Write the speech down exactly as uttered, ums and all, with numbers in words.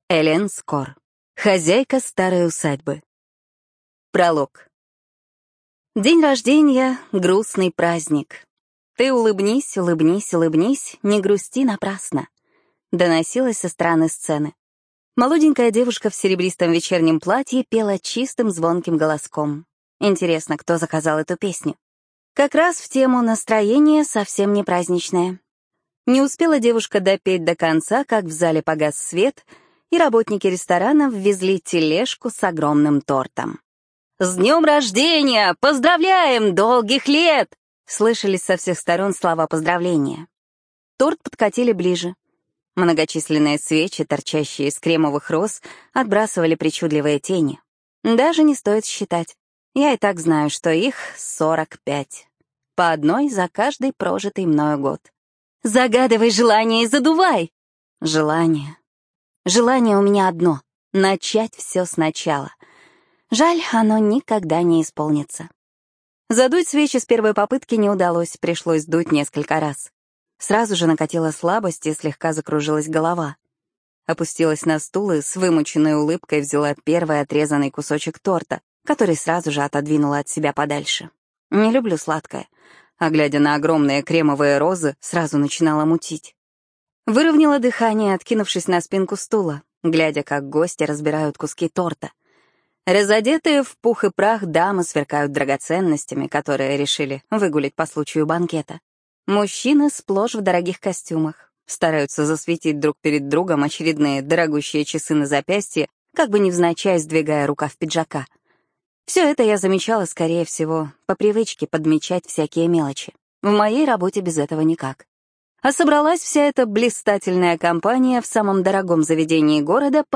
Элен Скор. Хозяйка старой усадьбы. Пролог. День рождения — грустный праздник. Ты улыбнись, улыбнись, улыбнись, не грусти напрасно. Доносилось со стороны сцены. Молоденькая девушка в серебристом вечернем платье пела чистым звонким голоском. Интересно, кто заказал эту песню? Как раз в тему настроение совсем не праздничное. Не успела девушка допеть до конца, как в зале погас свет, и работники ресторана ввезли тележку с огромным тортом. «С днем рождения! Поздравляем! Долгих лет!» Слышались со всех сторон слова поздравления. Торт подкатили ближе. Многочисленные свечи, торчащие из кремовых роз, отбрасывали причудливые тени. Даже не стоит считать. Я и так знаю, что их сорок пять. По одной за каждый прожитый мною год. «Загадывай желание и задувай!» Желание. Желание у меня одно — начать все сначала. Жаль, оно никогда не исполнится. Задуть свечи с первой попытки не удалось, пришлось дуть несколько раз. Сразу же накатила слабость и слегка закружилась голова. Опустилась на стул и с вымученной улыбкой взяла первый отрезанный кусочек торта, который сразу же отодвинула от себя подальше. Не люблю сладкое, а глядя на огромные кремовые розы, сразу начинала мутить. Выровняла дыхание, откинувшись на спинку стула, глядя, как гости разбирают куски торта. Разодетые в пух и прах дамы сверкают драгоценностями, которые решили выгулить по случаю банкета. Мужчины сплошь в дорогих костюмах, стараются засветить друг перед другом очередные дорогущие часы на запястье, как бы невзначай сдвигая рукав пиджака. Все это я замечала, скорее всего, по привычке подмечать всякие мелочи. В моей работе без этого никак. А собралась вся эта блистательная компания в самом дорогом заведении города